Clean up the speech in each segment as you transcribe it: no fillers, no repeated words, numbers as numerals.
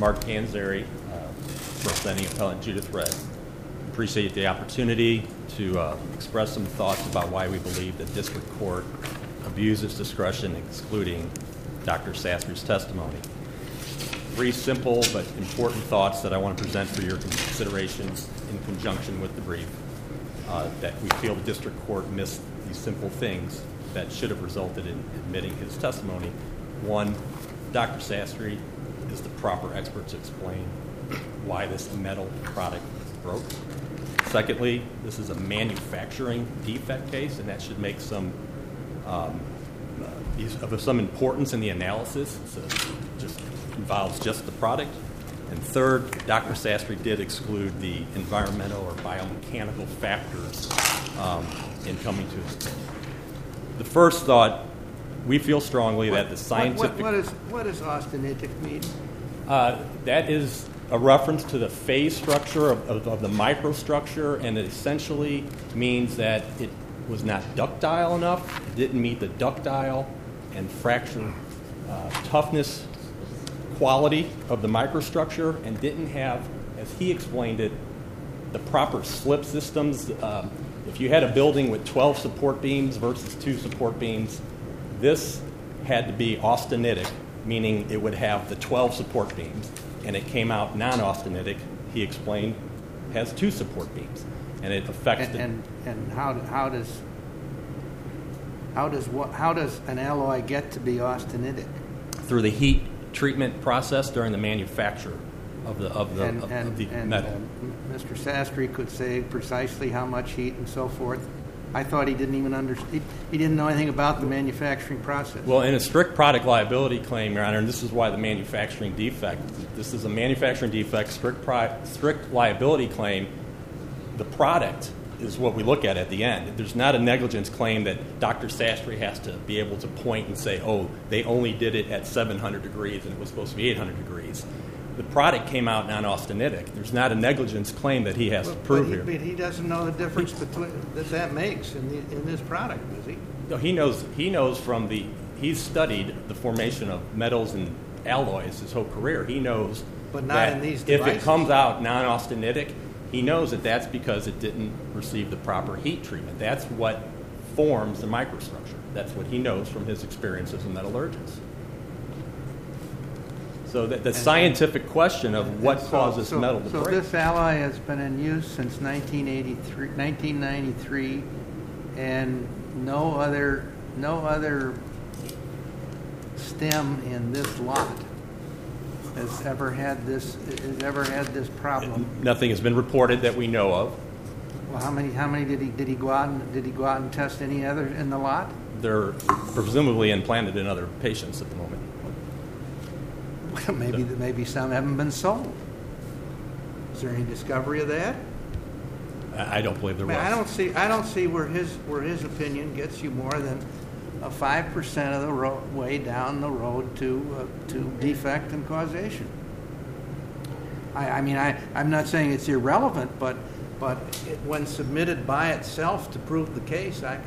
Mark Panzeri, representing appellant Judith Red. Appreciate the opportunity to express some thoughts about why we believe the district court abused its discretion in excluding Dr. Sastri's testimony. 3 simple but important thoughts that I want to present for your consideration in conjunction with the brief, that we feel the district court missed these simple things that should have resulted in admitting his testimony. 1, Dr. Sastry is the proper expert to explain why this metal product broke. Secondly, this is a manufacturing defect case, and that should make some importance in the analysis. So it just involves just the product. And third, Dr. Sastry did exclude the environmental or biomechanical factors in coming to his case. The first thought, we feel strongly that the scientific... What does austenitic mean? That is a reference to the phase structure of the microstructure, and it essentially means that it was not ductile enough, it didn't meet the ductile and fracture toughness quality of the microstructure, and didn't have, as he explained it, the proper slip systems. If you had a building with 12 support beams versus 2 support beams, this had to be austenitic, meaning it would have the 12 support beams, and it came out non-austenitic, he explained, has 2 support beams, and it affects and how does an alloy get to be austenitic? Through the heat treatment process during the manufacture of the metal. Mr. Sastry could say precisely how much heat and so forth. I thought he didn't even understand. He didn't know anything about the manufacturing process. Well, in a strict product liability claim, Your Honor, and this is why the manufacturing defect. This is a manufacturing defect, strict liability claim. The product is what we look at the end. There's not a negligence claim that Dr. Sastry has to be able to point and say, oh, they only did it at 700 degrees and it was supposed to be 800 degrees. The product came out non-austenitic. There's not a negligence claim that he has to prove here. But he doesn't know the difference that makes in this product, does he? No, he knows from he's studied the formation of metals and alloys his whole career. He knows but not that in these if devices. it comes out non-austenitic, he knows that that's because it didn't receive the proper heat treatment. That's what forms the microstructure. That's what he knows from his experience as a metallurgist. So the scientific question of what causes metal to break. So this alloy has been in use since 1993, and no other stem in this lot has ever had this problem. Nothing has been reported that we know of. Well, how many did he go out and test any other in the lot? They're presumably implanted in other patients at the moment. Well, maybe some haven't been sold. Is there any discovery of that? I don't believe there was. I don't see where his opinion gets you more than 5% of the way down the road to defect and causation. I'm not saying it's irrelevant, but when submitted by itself to prove the case, I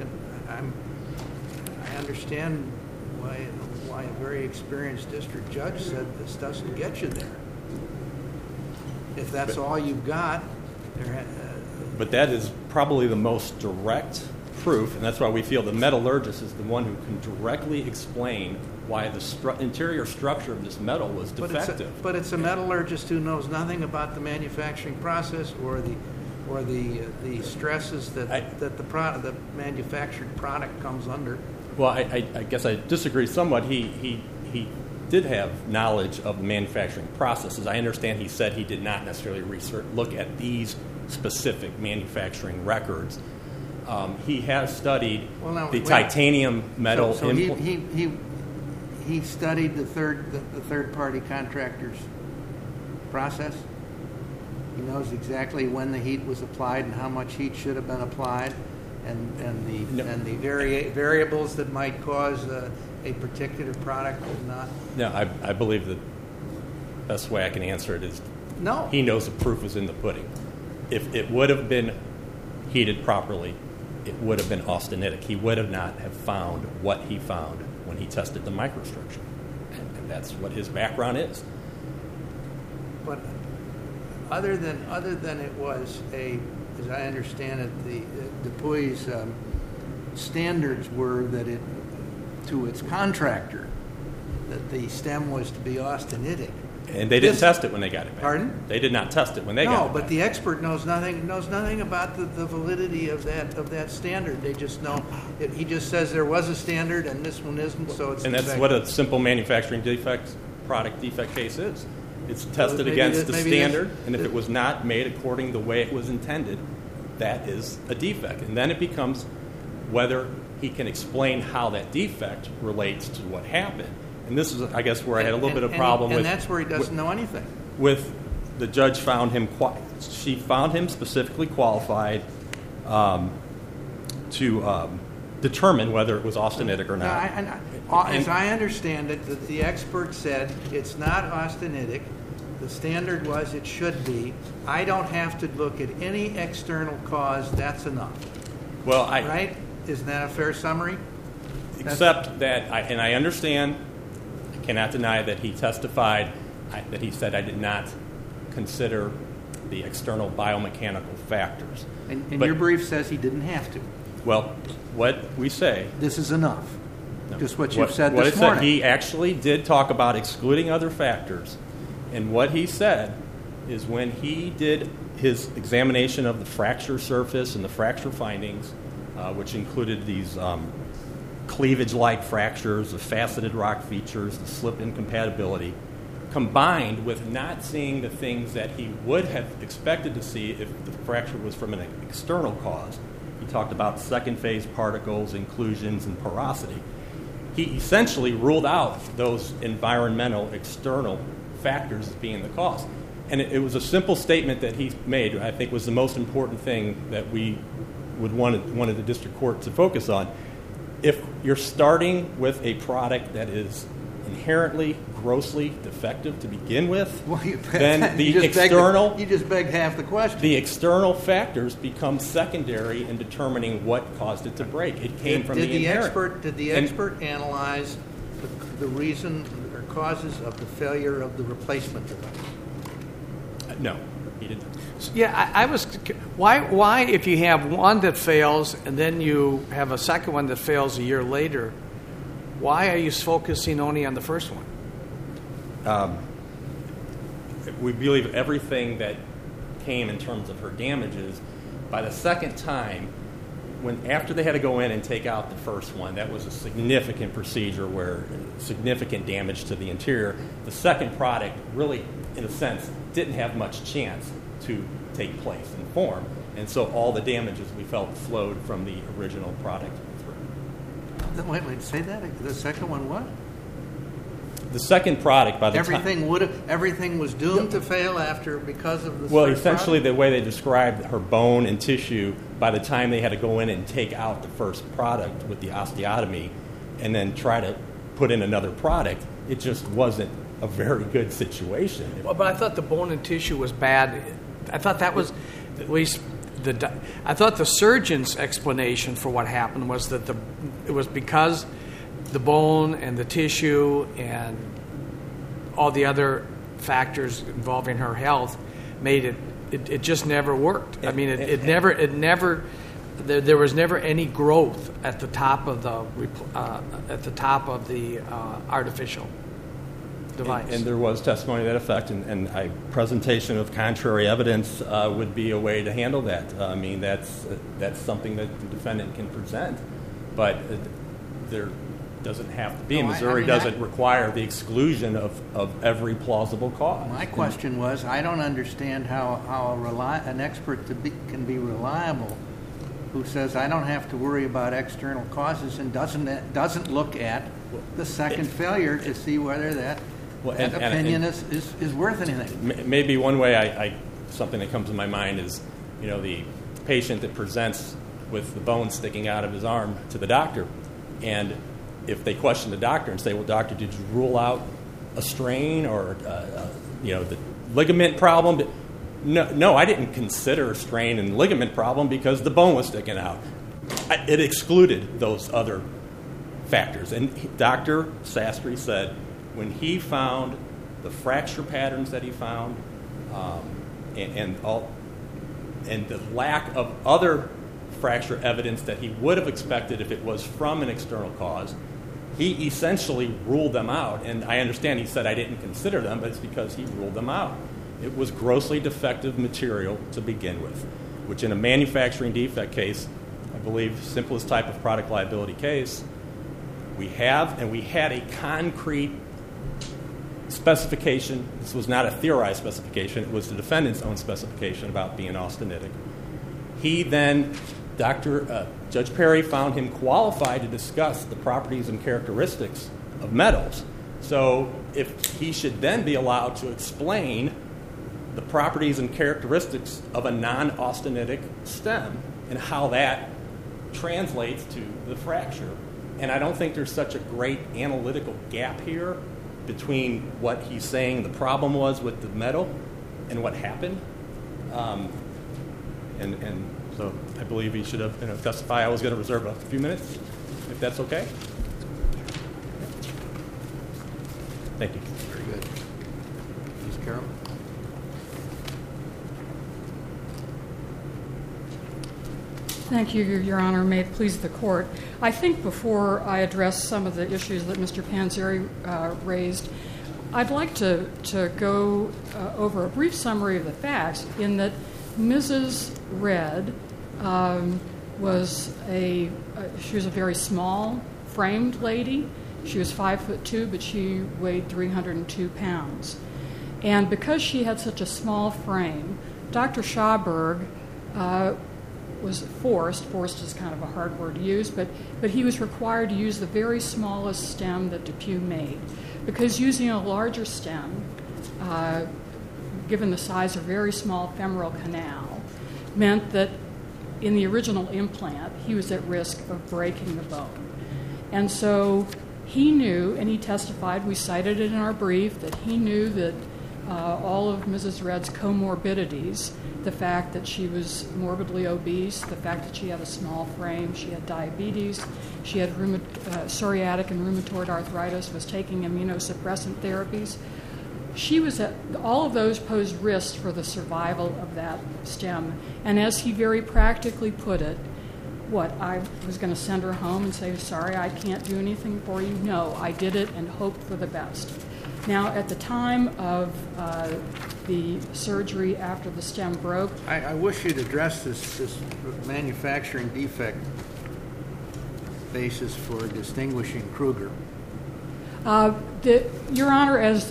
understand why a very experienced district judge said this doesn't get you there. If that's all you've got, but that is probably the most direct proof, and that's why we feel the metallurgist is the one who can directly explain why the interior structure of this metal was defective. But it's a metallurgist who knows nothing about the manufacturing process or the stresses that the manufactured product comes under. Well, I guess I disagree somewhat. He did have knowledge of the manufacturing processes. I understand he said he did not necessarily look at these specific manthing records. He has studied titanium metal. So he studied the third party contractor's process. He knows exactly when the heat was applied and how much heat should have been applied, and the variables that might cause a particular product or not. No, I believe the best way I can answer it is no. He knows the proof is in the pudding. If it would have been heated properly, it would have been austenitic. He would have not have found what he found when he tested the microstructure, and that's what his background is. But other than it was as I understand it, the Dupuy's standards were that to its contractor, that the stem was to be austenitic. And they didn't test it when they got it back. Pardon? They did not test it when they got it back. No, but the expert knows nothing about the validity of that standard. They just know he just says there was a standard and this one isn't, so it's. And that's what a simple manufacturing product defect case is. It's tested against the standard, and if it was not made according to the way it was intended, that is a defect. And then it becomes whether he can explain how that defect relates to what happened. And this is, I guess, where I had a little bit of problem with. And that's where he doesn't know anything. With the judge found him, she found him specifically qualified to determine whether it was austenitic or not. As I understand it, the expert said it's not austenitic. The standard was it should be. I don't have to look at any external cause. That's enough. Well, right? Isn't that a fair summary? Except that, and I understand, I cannot deny that he testified that he said I did not consider the external biomechanical factors. And your brief says he didn't have to. Well, what we say. This is enough. No. Just what you've said what this it morning. Said, he actually did talk about excluding other factors. And what he said is when he did his examination of the fracture surface and the fracture findings, which included these cleavage-like fractures, the faceted rock features, the slip incompatibility, combined with not seeing the things that he would have expected to see if the fracture was from an external cause. He talked about second-phase particles, inclusions, and porosity. He essentially ruled out those environmental external factors as being the cause. And it was a simple statement that he made, I think was the most important thing that we would wanted the district court to focus on. If you're starting with a product that is inherently grossly defective to begin with, then the external... You just begged half the question. The external factors become secondary in determining what caused it to break. It came from the inherent. Did the expert analyze the reason or causes of the failure of the replacement device? No, he didn't. Yeah, I was. Why, if you have one that fails and then you have a second one that fails a year later, why are you focusing only on the first one? We believe everything that came in terms of her damages. By the second time, after they had to go in and take out the first one, that was a significant procedure where significant damage to the interior. The second product really, in a sense, didn't have much chance to take place and form. And so all the damages we felt flowed from the original product through. Wait, say that? The second one what? The second product, by the everything was doomed to fail because of the Well, essentially the way they described her bone and tissue, by the time they had to go in and take out the first product with the osteotomy and then try to put in another product, it just wasn't a very good situation. Well, but I thought the bone and tissue was bad. I thought that was, at least, I thought the surgeon's explanation for what happened was that it was because the bone and the tissue and all the other factors involving her health made it just never worked. I mean, it never there was never any growth at the top of the artificial device. And there was testimony to that effect, and a presentation of contrary evidence would be a way to handle that. I mean, that's something that the defendant can present, but there doesn't have to be. Missouri doesn't require the exclusion of every plausible cause. My question was, I don't understand how an expert can be reliable who says I don't have to worry about external causes and doesn't look at the second failure to see whether that opinion is worth anything. Maybe one way something that comes to my mind is, the patient that presents with the bone sticking out of his arm to the doctor, and if they question the doctor and say, well, doctor, did you rule out a strain or, the ligament problem? No, I didn't consider a strain and ligament problem because the bone was sticking out. It excluded those other factors. And Dr. Sastry said when he found the fracture patterns that he found and the lack of other fracture evidence that he would have expected if it was from an external cause, he essentially ruled them out. And I understand he said I didn't consider them, but it's because he ruled them out. It was grossly defective material to begin with, which in a manufacturing defect case, I believe simplest type of product liability case, we had a concrete specification. This was not a theorized specification. It was the defendant's own specification about being austenitic. He then, Judge Perry found him qualified to discuss the properties and characteristics of metals. So if he should then be allowed to explain the properties and characteristics of a non-austenitic stem and how that translates to the fracture. And I don't think there's such a great analytical gap here between what he's saying the problem was with the metal and what happened. And so I believe he should have testified. I was going to reserve a few minutes, if that's okay. Thank you. Very good. Ms. Carroll? Thank you, Your Honor. May it please the Court. I think before I address some of the issues that Mr. Panzeri raised, I'd like to go over a brief summary of the facts in that Mrs. Red was a very small framed lady. She was 5'2", but she weighed 302 pounds. And because she had such a small frame, Dr. Schauberg was forced is kind of a hard word to use, but he was required to use the very smallest stem that DePuy made. Because using a larger stem, given the size of a very small femoral canal, meant that in the original implant, he was at risk of breaking the bone. And so he knew, and he testified, we cited it in our brief, that he knew that all of Mrs. Red's comorbidities, the fact that she was morbidly obese, the fact that she had a small frame, she had diabetes, she had psoriatic and rheumatoid arthritis, was taking immunosuppressant therapies. She was all of those posed risks for the survival of that stem. And as he very practically put it, I was going to send her home and say, sorry, I can't do anything for you? No, I did it and hoped for the best. Now, at the time of the surgery after the stem broke... I wish you'd address this manufacturing defect basis for distinguishing Kruger. Your Honor, as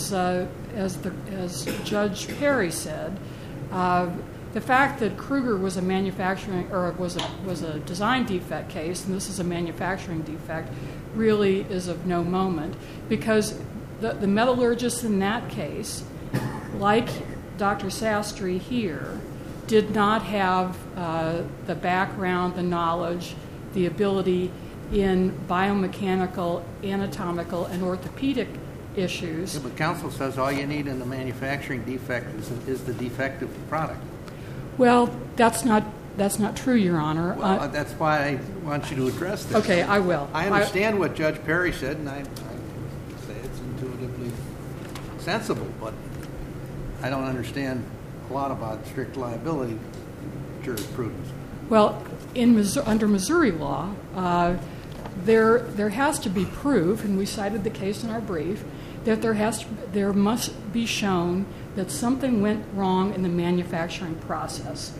Judge Perry said, the fact that Kruger was a was a design defect case, and this is a manufacturing defect, really is of no moment, because the metallurgists in that case, like Dr. Sastry here, did not have the background, the knowledge, the ability in biomechanical, anatomical, and orthopedic issues. Yeah, but counsel says all you need in a manufacturing defect is the defective product. Well, that's not true, Your Honor. Well, that's why I want you to address this. Okay, I will. I understand what Judge Perry said, and I say it's intuitively sensible, but I don't understand a lot about strict liability jurisprudence. Well, under Missouri law, there has to be proof, and we cited the case in our brief, that there must be shown that something went wrong in the manufacturing process.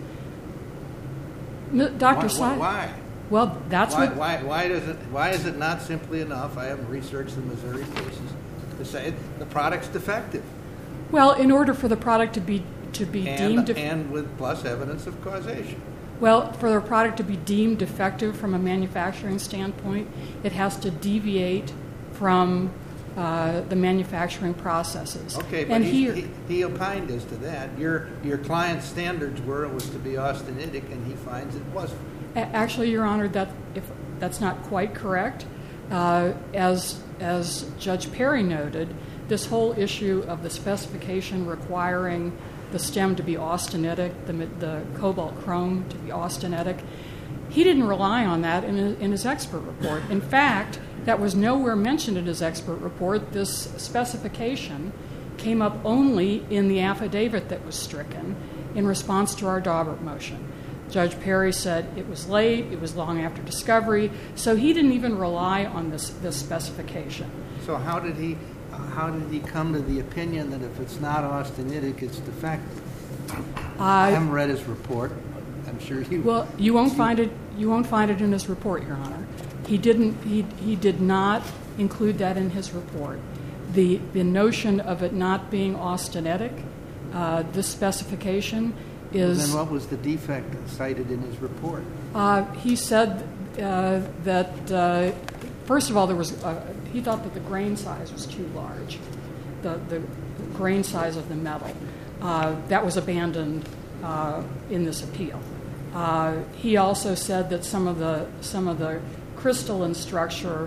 Why? Well, that's why is it not simply enough? I haven't researched the Missouri cases to say the product's defective. Well, in order for the product to be deemed and with plus evidence of causation. Well, for the product to be deemed defective from a manufacturing standpoint, it has to deviate from the manufacturing processes. Okay, but he opined as to that. Your client's standards were it was to be austenitic, and he finds it wasn't. Actually, Your Honor, that's not quite correct. As Judge Perry noted, this whole issue of the specification requiring the stem to be austenitic, the cobalt chrome to be austenitic, he didn't rely on that in his expert report. In fact, that was nowhere mentioned in his expert report. This specification came up only in the affidavit that was stricken in response to our Daubert motion. Judge Perry said it was late, it was long after discovery, so he didn't even rely on this specification. So how did he come to the opinion that if it's not austenitic, it's defective? I haven't read his report. I'm sure you. Well, you won't find it. You won't find it in his report, Your Honor. He didn't. He did not include that in his report. The notion of it not being austenitic, this specification is. Then what was the defect cited in his report? He said that first of all, there was. He thought that the grain size was too large, the grain size of the metal. That was abandoned in this appeal. He also said that some of the crystalline structure,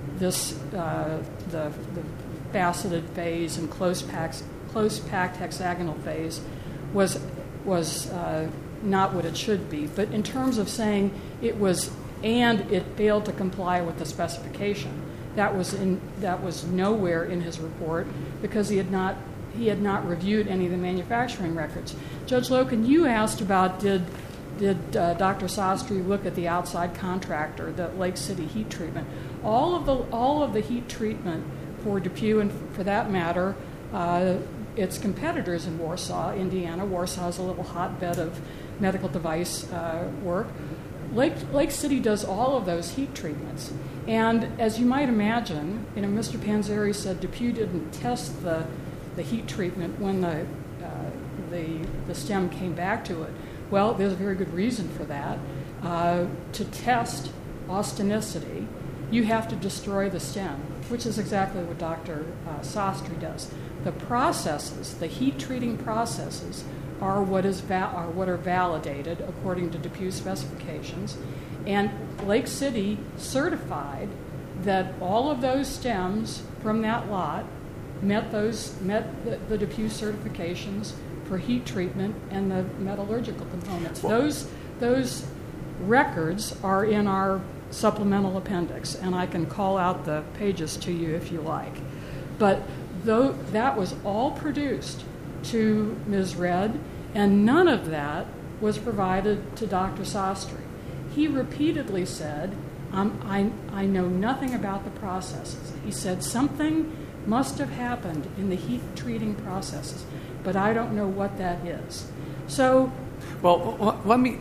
the faceted phase and close packed hexagonal phase, was not what it should be. But in terms of saying it was, and it failed to comply with the specification, that was nowhere in his report because he had not reviewed any of the manufacturing records. Judge Loken, you asked about did Dr. Sastry look at the outside contractor, the Lake City heat treatment. All of the heat treatment for DePuy, and for that matter, its competitors in Warsaw, Indiana. Warsaw is a little hotbed of medical device work. Lake City does all of those heat treatments. And as you might imagine, Mr. Panzeri said DePuy didn't test the heat treatment when the stem came back to it. Well, there's a very good reason for that. To test austenicity, you have to destroy the stem, which is exactly what Dr. Sastry does. The processes, the heat treating processes, are what are validated according to DePuy specifications, and Lake City certified that all of those stems from that lot met the DePuy certifications for heat treatment and the metallurgical components. Those records are in our supplemental appendix, and I can call out the pages to you if you like. But that was all produced to Ms. Red, and none of that was provided to Dr. Sastry. He repeatedly said, I know nothing about the processes. He said something must have happened in the heat treating processes, but I don't know what that is. So, well, let me.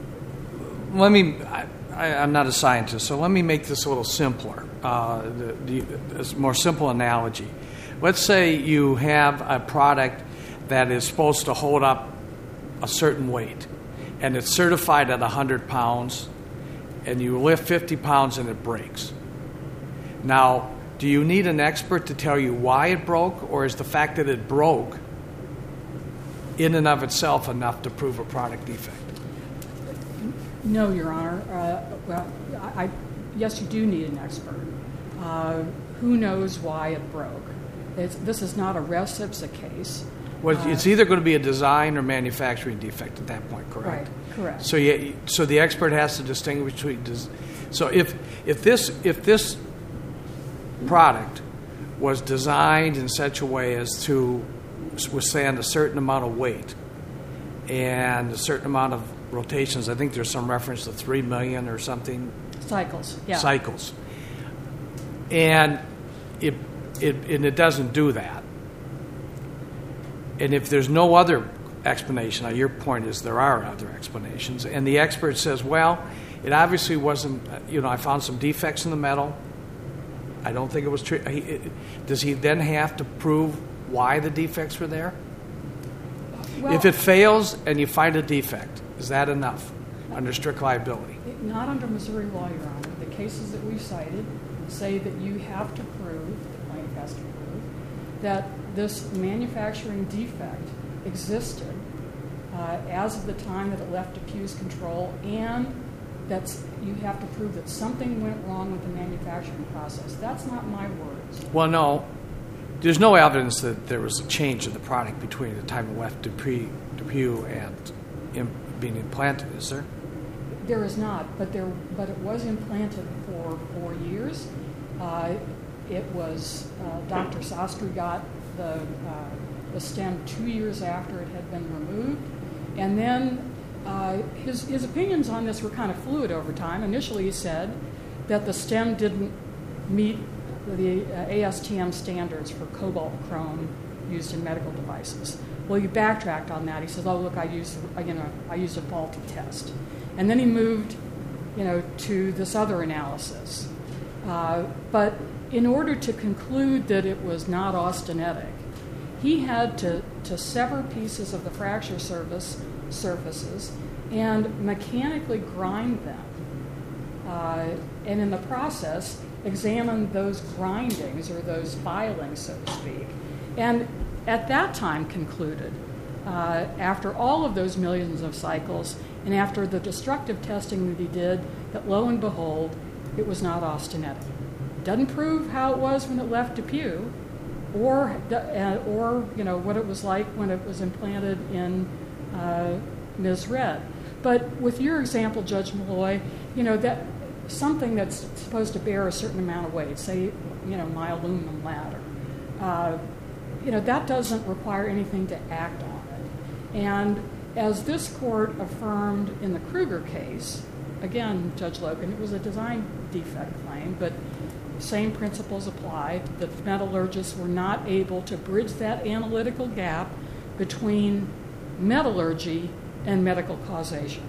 I'm not a scientist, so let me make this a little simpler. A more simple analogy. Let's say you have a product that is supposed to hold up a certain weight, and it's certified at 100 pounds, and you lift 50 pounds and it breaks. Now, do you need an expert to tell you why it broke, or is the fact that it broke in and of itself enough to prove a product defect? No, Your Honor. Yes, you do need an expert. Who knows why it broke? This is not a res ipsa case. Well, it's either going to be a design or manufacturing defect at that point, correct? Right, correct. So the expert has to distinguish between. So if this product was designed in such a way as to withstand a certain amount of weight and a certain amount of rotations, I think there's some reference to 3 million or something. Cycles, yeah. Cycles. And it doesn't do that. And if there's no other explanation, now your point is there are other explanations, and the expert says, well, it obviously wasn't, I found some defects in the metal. I don't think it was true. Does he then have to prove why the defects were there? Well, if it fails and you find a defect, is that enough under strict liability? Not under Missouri law, Your Honor. The cases that we've cited say that you have to prove, the plaintiff has to prove, that this manufacturing defect existed as of the time that it left DePuy's control, and you have to prove that something went wrong with the manufacturing process. That's not my words. Well, no. There's no evidence that there was a change in the product between the time it left DePuy and being implanted, is there? There is not, but it was implanted for 4 years. It was Dr. Sastry got the the stem 2 years after it had been removed. And then his opinions on this were kind of fluid over time. Initially, he said that the stem didn't meet the ASTM standards for cobalt chrome used in medical devices. Well, he backtracked on that. He says, "Oh, look, I used a faulty test," and then he moved, to this other analysis. But in order to conclude that it was not austenitic, he had to sever pieces of the fracture surfaces and mechanically grind them, and in the process examine those grindings or those filings, so to speak, and at that time concluded, after all of those millions of cycles and after the destructive testing that he did, that lo and behold, it was not austenitic. Doesn't prove how it was when it left Depew, or what it was like when it was implanted in Ms. Red. But with your example, Judge Malloy, that something that's supposed to bear a certain amount of weight, say, my aluminum ladder, that doesn't require anything to act on it. And as this court affirmed in the Kruger case, again, Judge Logan, it was a design defect claim, but same principles apply. The metallurgists were not able to bridge that analytical gap between metallurgy and medical causation.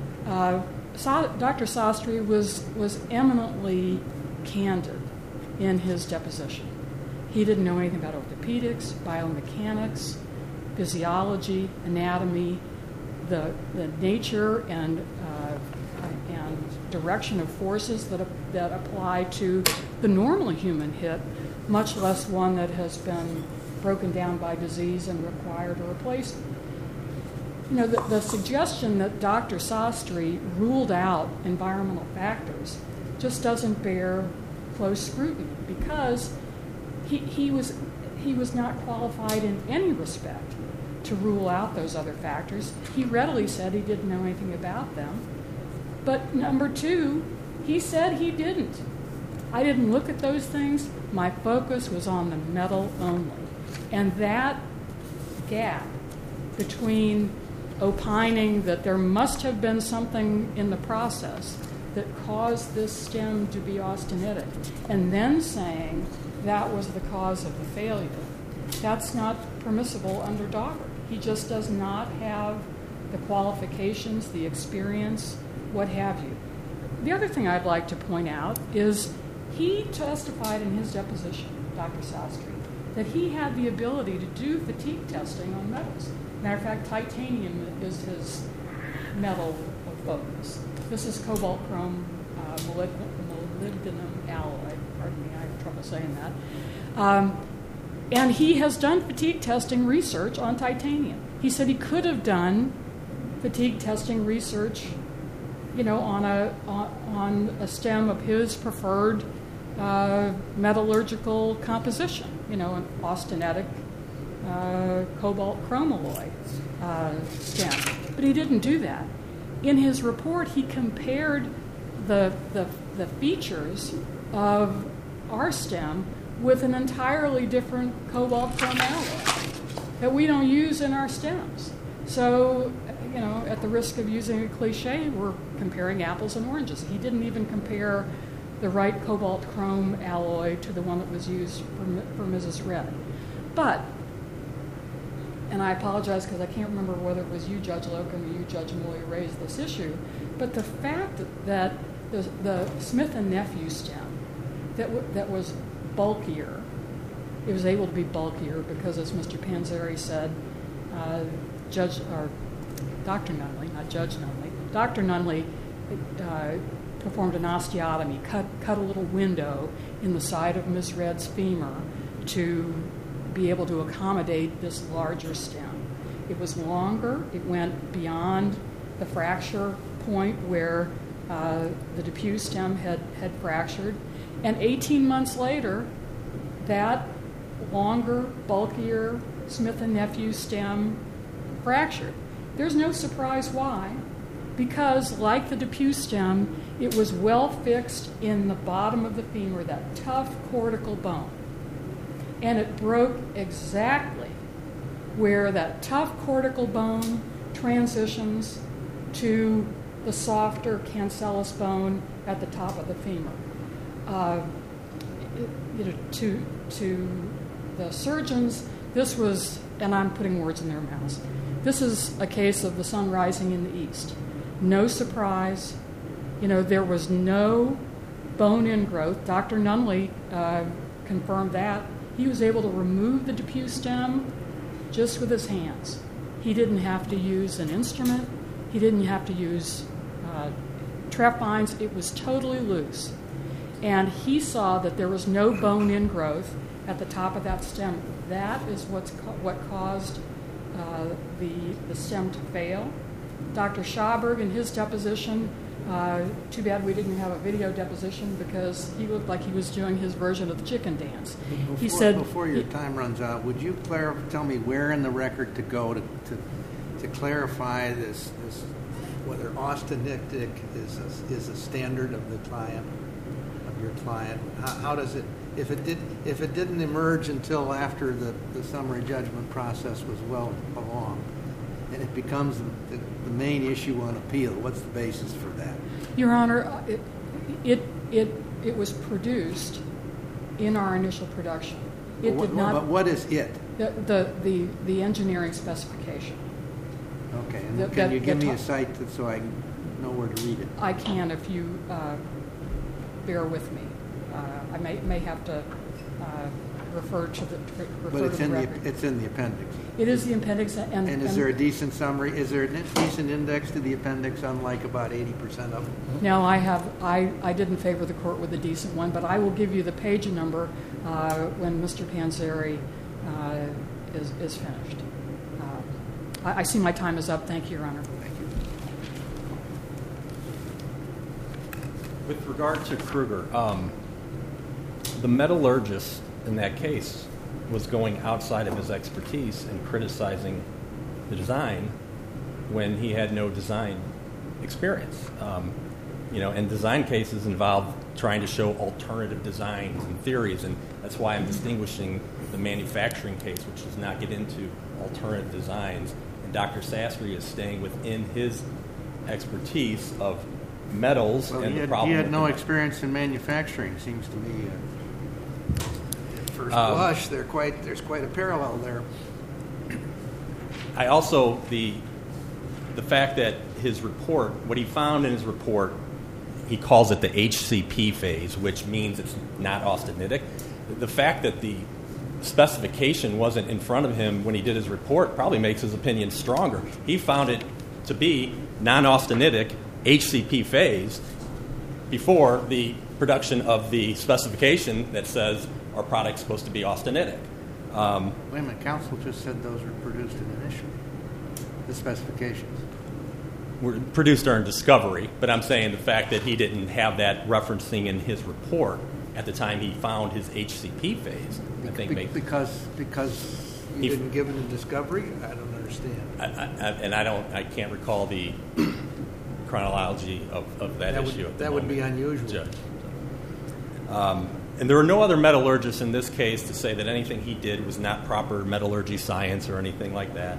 Dr. Sastry was eminently candid in his deposition. He didn't know anything about orthopedics, biomechanics, physiology, anatomy, the nature and direction of forces that apply to the normal human hip, much less one that has been broken down by disease and required a replacement. The suggestion that Dr. Sastry ruled out environmental factors just doesn't bear close scrutiny, because he was not qualified in any respect to rule out those other factors. He readily said he didn't know anything about them. But number two, he said he didn't. I didn't look at those things. My focus was on the metal only. And that gap between opining that there must have been something in the process that caused this stem to be austenitic, and then saying that was the cause of the failure, that's not permissible under Daugherty. He just does not have the qualifications, the experience, what have you. The other thing I'd like to point out is he testified in his deposition, Dr. Sastry, that he had the ability to do fatigue testing on metals. Matter of fact, titanium is his metal of focus. This is cobalt chrome molybdenum alloy. Pardon me, I have trouble saying that. And he has done fatigue testing research on titanium. He said he could have done fatigue testing research, on a stem of his preferred metallurgical composition, an austenitic cobalt chromaloy stem. But he didn't do that. In his report, he compared the features of our stem with an entirely different cobalt chrome alloy that we don't use in our stems. So, at the risk of using a cliche, we're comparing apples and oranges. He didn't even compare the right cobalt chrome alloy to the one that was used for Mrs. Red. But, and I apologize because I can't remember whether it was you, Judge Loken, or you, Judge Moy, raised this issue, but the fact that the Smith & Nephew stem that was bulkier, it was able to be bulkier because, as Mr. Panzeri said, Dr. Nunley, not Judge Nunley, Dr. Nunley performed an osteotomy, cut a little window in the side of Ms. Red's femur to be able to accommodate this larger stem. It was longer. It went beyond the fracture point where the Depew stem had fractured. And 18 months later, that longer, bulkier Smith & Nephew stem fractured. There's no surprise why, because like the Depew stem, it was well fixed in the bottom of the femur, that tough cortical bone. And it broke exactly where that tough cortical bone transitions to the softer cancellous bone at the top of the femur. To the surgeons, this was, and I'm putting words in their mouths, this is a case of the sun rising in the east. No surprise. There was no bone ingrowth. Dr. Nunley confirmed that. He was able to remove the diffuse stem just with his hands. He didn't have to use an instrument. He didn't have to use trephines. It was totally loose. And he saw that there was no bone ingrowth at the top of that stem. That is what caused the stem to fail. Dr. Schauberg, in his deposition, too bad we didn't have a video deposition because he looked like he was doing his version of the chicken dance. He said, before your time runs out, would you tell me where in the record to go to clarify this whether austenitic is a standard of the client, of your client? How does it, if it didn't emerge until after the summary judgment process was well along, and it becomes the main issue on appeal, what's the basis for that? Your Honor, it was produced in our initial production. It did not. But what is it? The engineering specification. Okay, and can you give me a site so I know where to read it? I can if you bear with me. I may have to refer to the record. It's in the appendix. It is the appendix. And is there a decent summary? Is there a decent index to the appendix, unlike about 80% of them? No, I didn't favor the court with a decent one, but I will give you the page number when Mr. Panzeri is finished. I see my time is up. Thank you, Your Honor. Thank you. With regard to Kruger, the metallurgist in that case was going outside of his expertise and criticizing the design when he had no design experience. And design cases involve trying to show alternative designs and theories, and that's why I'm distinguishing the manufacturing case, which does not get into alternative designs. And Dr. Sastry is staying within his expertise of metals and the problem. He had no experience in manufacturing, seems to me. At first blush, there's quite a parallel there. I also, the fact that his report, what he found in his report, he calls it the HCP phase, which means it's not austenitic. The fact that the specification wasn't in front of him when he did his report probably makes his opinion stronger. He found it to be non-austenitic HCP phase before the production of the specification that says our product's supposed to be austenitic. Wait a minute, counsel just said those were produced initially, the specifications. Were produced during discovery, but I'm saying the fact that he didn't have that referencing in his report at the time he found his HCP phase, I think makes... Because you didn't give it in discovery? I don't understand. I can't recall the chronology of that issue. That would be unusual. Judge. And there were no other metallurgists in this case to say that anything he did was not proper metallurgy science or anything like that.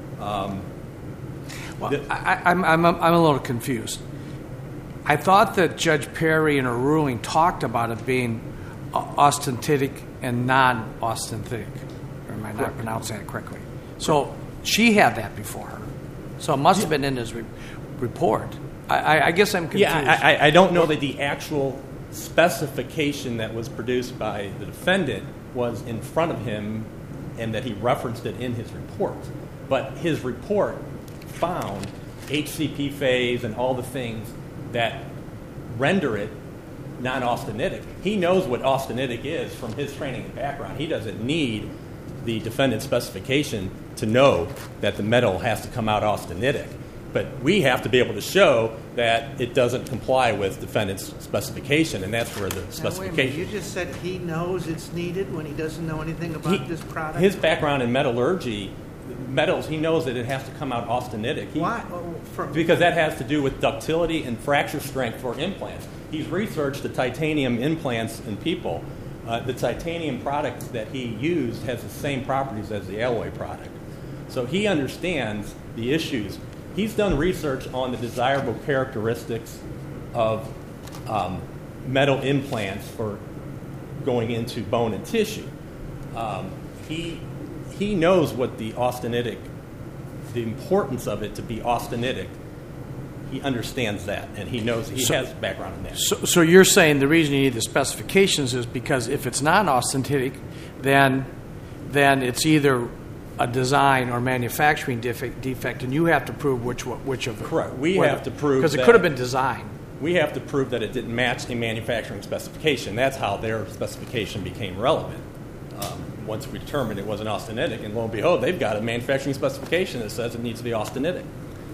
I'm a little confused. I thought that Judge Perry in her ruling talked about it being austenitic and non-austenitic. Or am I not pronouncing that correctly? So she had that before her. So it must have been in his report. I guess I'm confused. Yeah, I don't know that the actual specification that was produced by the defendant was in front of him and that he referenced it in his report. But his report found HCP phase and all the things that render it non-austenitic. He knows what austenitic is from his training and background. He doesn't need the defendant's specification to know that the metal has to come out austenitic. But we have to be able to show that it doesn't comply with defendant's specification, and that's where the specification... Wait a minute, you just said he knows it's needed when he doesn't know anything about this product? His background in metallurgy, metals, he knows that it has to come out austenitic. Why? Because that has to do with ductility and fracture strength for implants. He's researched the titanium implants in people. The titanium product that he used has the same properties as the alloy product. So he understands the issues. He's done research on the desirable characteristics of metal implants for going into bone and tissue. He knows what the austenitic, the importance of it to be austenitic. He understands that, and he knows he has background in that. So you're saying the reason you need the specifications is because if it's not austenitic, then it's either a design or manufacturing defect, and you have to prove which of them. Correct. We have to prove because it that- could have been design. We have to prove that it didn't match a manufacturing specification. That's how their specification became relevant. Once we determined it wasn't austenitic, and lo and behold, they've got a manufacturing specification that says it needs to be austenitic.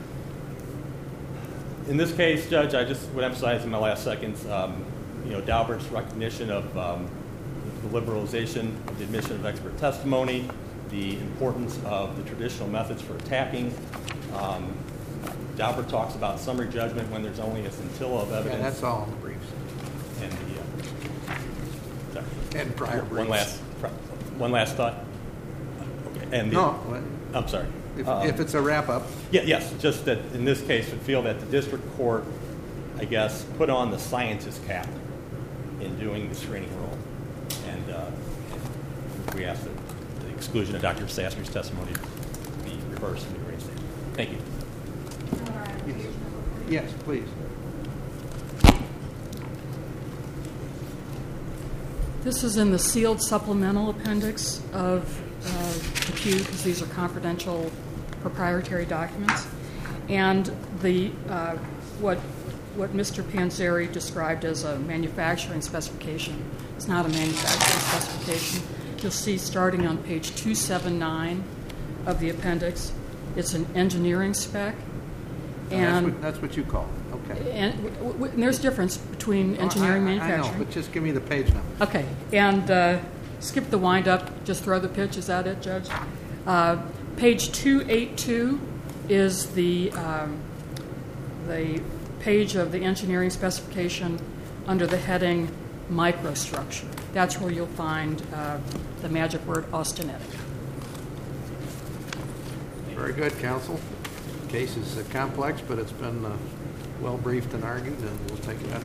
In this case, Judge, I just would emphasize in my last seconds, Daubert's recognition of the liberalization of the admission of expert testimony, the importance of the traditional methods for attacking. Daubert talks about summary judgment when there's only a scintilla of evidence. Yeah, that's all in the briefs. And sorry. And prior briefs. One last thought. Okay. And I'm sorry. If it's a wrap-up. Yes, just that in this case, would feel that the district court, I guess, put on the scientist cap in doing the screening role. And we ask that the exclusion of Dr. Sassery's testimony be reversed and be reinstated. Thank you. Yes, please. This is in the sealed supplemental appendix of the Q, because these are confidential proprietary documents. And what Mr. Panzeri described as a manufacturing specification is not a manufacturing specification. You'll see starting on page 279 of the appendix, it's an engineering spec. And that's what you call it. Okay. And there's a difference between engineering and manufacturing. I know, but just give me the page number. Okay, and skip the wind-up, just throw the pitch. Is that it, Judge? Page 282 is the page of the engineering specification under the heading microstructure. That's where you'll find the magic word austenitic. Very good, counsel. The case is complex, but it's been well briefed and argued, and we'll take it up.